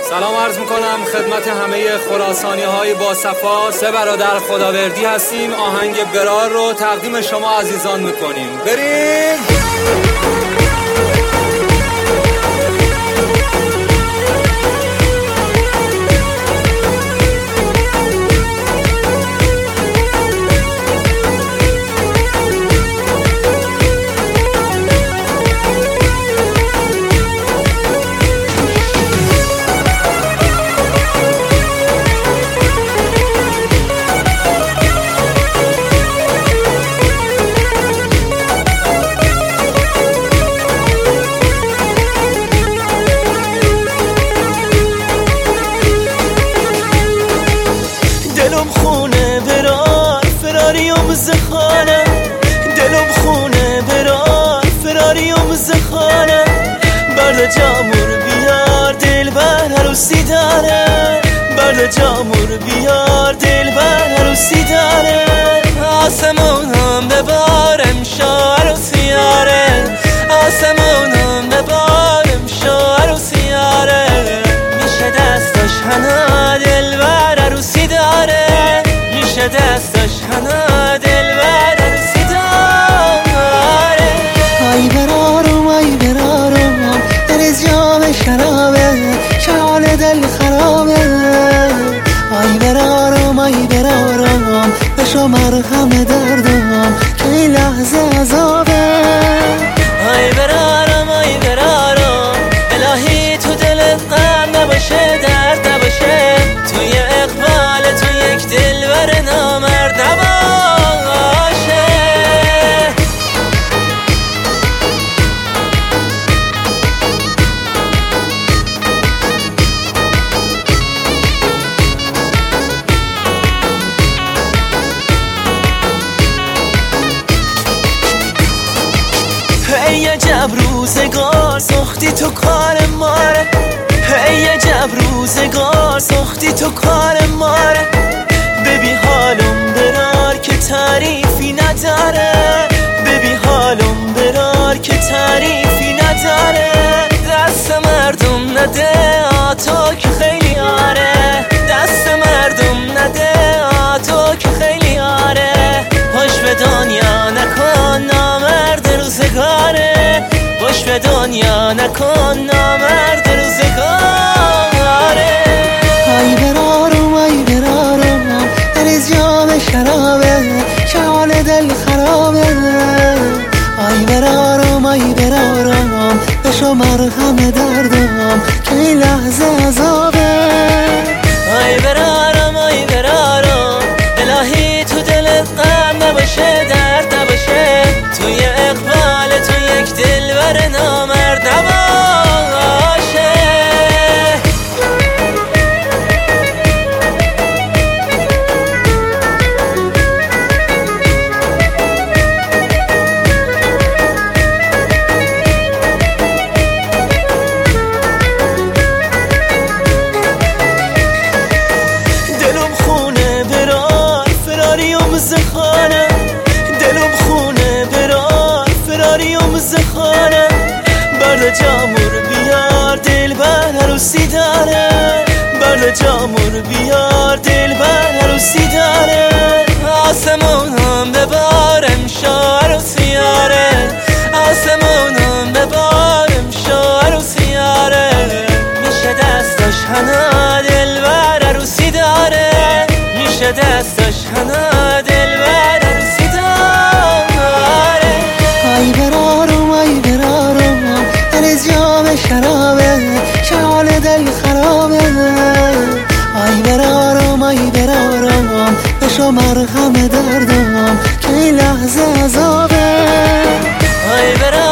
سلام عرض میکنم خدمت همه خراسانی های با صفا. سه برادر خداوردی هستیم. آهنگ برار رو تقدیم شما عزیزان میکنیم. بریم. دلم خونه برار فراریم زخانه، دلم خونه برار فراریم زخانه. برد جامور بیار دل بر عروسی داره، برد جامور بیار دل بر عروسی داره. آسمونم ببارم شو عروسی یاره، آسمونم ببارم شو عروسی یاره. میشه دستش هنه دل بر عروسی داره، میشه دستش هنه دل بر عروسی داره. ای برارم دریز جام شرابه، شال دل خرابه. ای برارم بشو مرهم دردم که این لحظه عذابه. ای برارم الهی تو دلت غم نباشه، درد نباشه، توی اقبال تو یک دلبر نامرد نباشه. ای عجب روزگار سختی تو کار ماره، ای عجب روزگار سختی تو کار ماره. ببی حالم برار که تعریفی نداره، ببی حالم برار که تعریفی نداره. دست مردم نده آتو که خیلی آره، دست مردم نده آتو که خیلی آره. پاش به دنیا نکن نامرد روزگاره، باش به دنیا نکن نامرد روزگاره. ای برارم دریز جام شرابه، شال دل خرابه. ای برارم بشو مرهم دردم که این لحظه عذابه. ای برارم الهی تو دلت غم نباشه، درد نباشه، توی اقبال تو یک دلبر نامرد نباشه. دلم خونه برار فراریم زخانه، دلم خونه برار فراریم زخانه. برد جامور بیار دل بر عروسی داره، برد جامور بیار دل بر عروسی داره. آسمونم ببارم شو عروسی یاره، آسمونم ببارم شو عروسی یاره. میشه دستش هنه دل بر عروسی داره، میشه دستش هنه دل بر عروسی داره. ای برارم دریز جام شرابه، شال دل خرابه. ای برارم بشو مرهم دردم که این لحظه عذابه. ای برارم